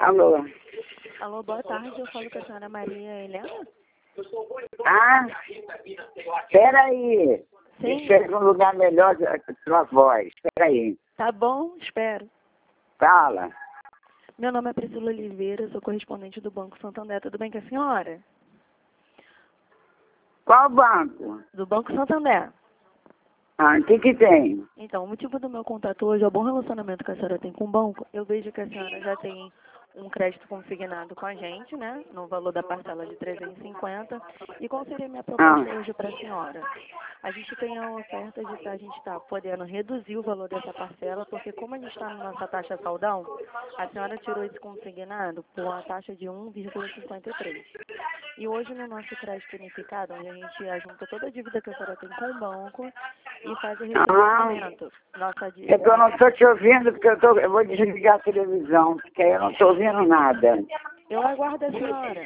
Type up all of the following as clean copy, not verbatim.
Alô? Alô, boa tarde. Eu falo com a senhora Maria Helena? Ah, peraí. Sim. Chega um lugar melhor da sua voz. Peraí. Tá bom, espero. Fala. Meu nome é Priscila Oliveira, sou correspondente do Banco Santander. Tudo bem com a senhora? Qual banco? Do Banco Santander. Ah, o que tem? Então, o motivo do meu contato hoje é o bom relacionamento que a senhora tem com o banco. Eu vejo que a senhora já tem um crédito consignado com a gente, né? No valor da parcela de 350. E qual seria a minha proposta hoje para a senhora? A gente tem a oferta de a gente estar podendo reduzir o valor dessa parcela, porque como a gente está na nossa taxa saldão, a senhora tirou esse consignado por uma taxa de 1,53. E hoje no nosso crédito unificado, onde a gente ajunta toda a dívida que a senhora tem com o banco e faz o ressarcimento. Nossa dívida. É que eu não estou te ouvindo, porque eu vou desligar a televisão, porque eu não estou ouvindo nada. Eu aguardo a senhora.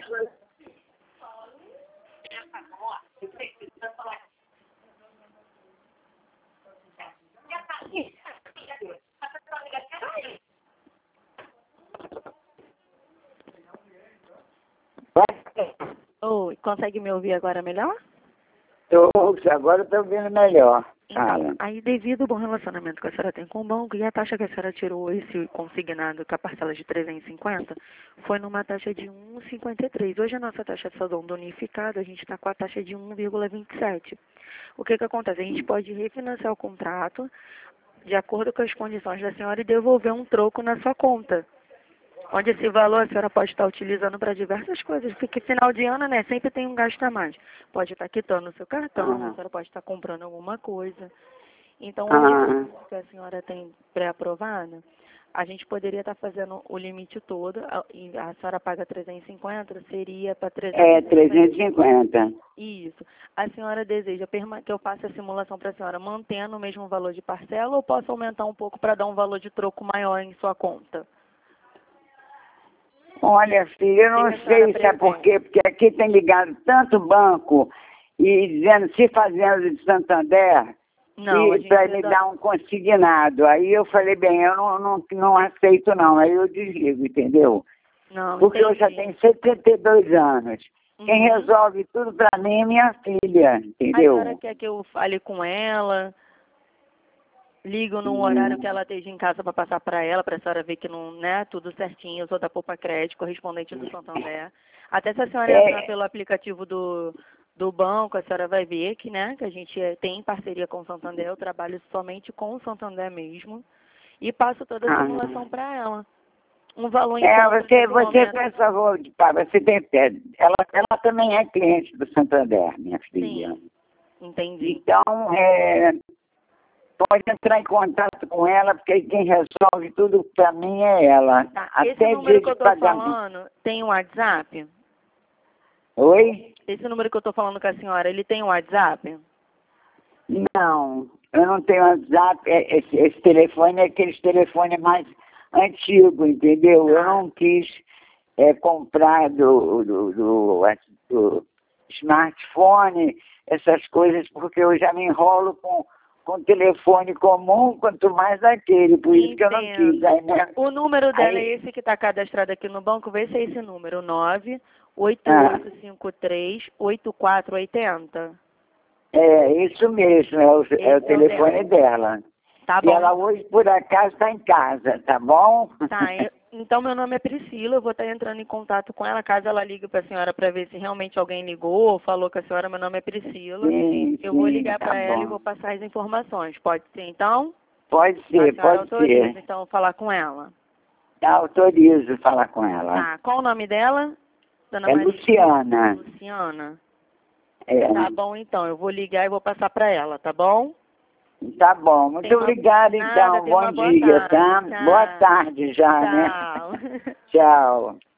Oi, consegue me ouvir agora melhor? Agora estou ouvindo melhor. Fala. Então, aí devido ao bom relacionamento que a senhora tem com o banco e a taxa que a senhora tirou esse consignado com a parcela de 350, foi numa taxa de 1,53. Hoje a nossa taxa de saldo unificado, a gente está com a taxa de 1,27. O que acontece? A gente pode refinanciar o contrato de acordo com as condições da senhora e devolver um troco na sua conta. Onde esse valor a senhora pode estar utilizando para diversas coisas, porque final de ano, né, sempre tem um gasto a mais. Pode estar quitando o seu cartão, a senhora pode estar comprando alguma coisa. Então, hoje, que a senhora tem pré-aprovada, a gente poderia estar fazendo o limite todo, e a senhora paga 350, seria para 350. 350. Isso. A senhora deseja que eu faça a simulação para a senhora mantendo o mesmo valor de parcela ou posso aumentar um pouco para dar um valor de troco maior em sua conta? Olha, filha, eu não sei, sabe por quê? Porque aqui tem ligado tanto banco e dizendo, se fazendo de Santander, para me dar um consignado. Aí eu falei, bem, eu não aceito não, aí eu desligo, entendeu? Não, porque eu já tenho 72 anos. Quem resolve tudo para mim é minha filha, entendeu? A senhora quer que eu fale com ela? Ligo num horário que ela esteja em casa para passar para ela, para a senhora ver que não, né, tudo certinho. Eu sou da Poupa Crédito, correspondente do Santander. Até se a senhora entrar pelo aplicativo do banco, a senhora vai ver que, né, que a gente tem parceria com o Santander. Eu trabalho somente com o Santander mesmo e passo toda a simulação para ela. Um valor em você faz favor, você tem ela também é cliente do Santander, minha filha. Sim, entendi. Então, pode entrar em contato com ela, porque quem resolve tudo para mim é ela. Tá. Até esse número que eu estou falando tem um WhatsApp? Oi? Esse número que eu estou falando com a senhora, ele tem um WhatsApp? Não, eu não tenho WhatsApp. Esse telefone é aqueles telefones mais antigos, entendeu? Eu não quis comprar do smartphone, essas coisas, porque eu já me enrolo com telefone comum, quanto mais aquele, por isso que eu não quis. Aí, né? O número dela é esse que está cadastrado aqui no banco, vê se é esse número, 98853-8480. É, isso mesmo, é o telefone dela. Tá bom. E ela hoje, por acaso, está em casa, tá bom? Tá, então meu nome é Priscila, eu vou estar entrando em contato com ela, caso ela ligue para a senhora para ver se realmente alguém ligou ou falou com a senhora, meu nome é Priscila. Eu vou ligar para ela e vou passar as informações. Pode ser, então? Pode ser, pode autoriza, ser. então, falar com ela. Autorizo falar com ela. Tá, qual o nome dela? Dona Maria. Luciana. Luciana. É. Tá bom, então, eu vou ligar e vou passar para ela, tá bom? Tá bom, muito obrigada, então. Bom dia, tá? Boa tarde já, né? Tchau. Tchau.